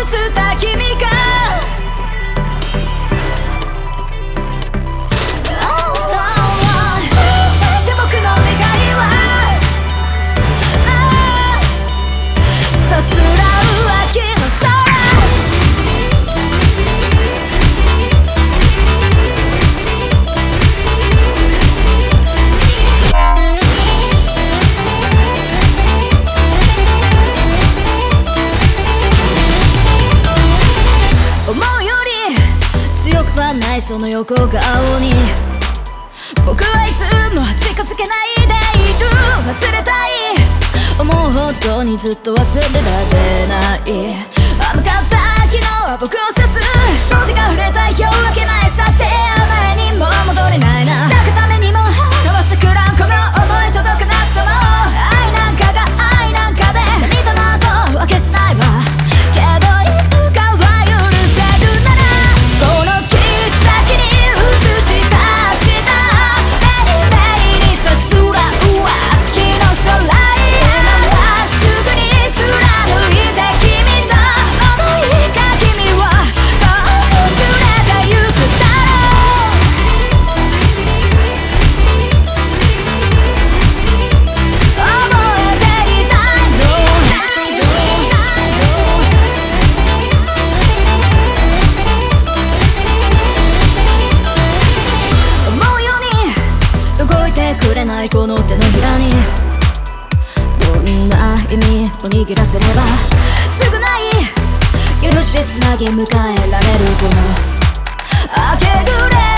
つた君がその横顔に僕はいつも近づけないでいる。忘れたい思うほどにずっと忘れられない。甘かった昨日は僕を指す袖が触れた夜明け前さて前にも戻れないな。抱くためにも表してくらんこの想い届かなくても愛なんかが愛なんかで見たなとは消せないわ。けどいつかは許せるならこの切り裂きに映し出したベイベイにさすらう秋の空へまっすぐに貫いて君の想いが君は遠く連れて行くだろう。覚えていたいの思うように動いてくれないこの手のひらにどんな意味を握らせれば償い許しつなぎ迎えられるこの明け暮れ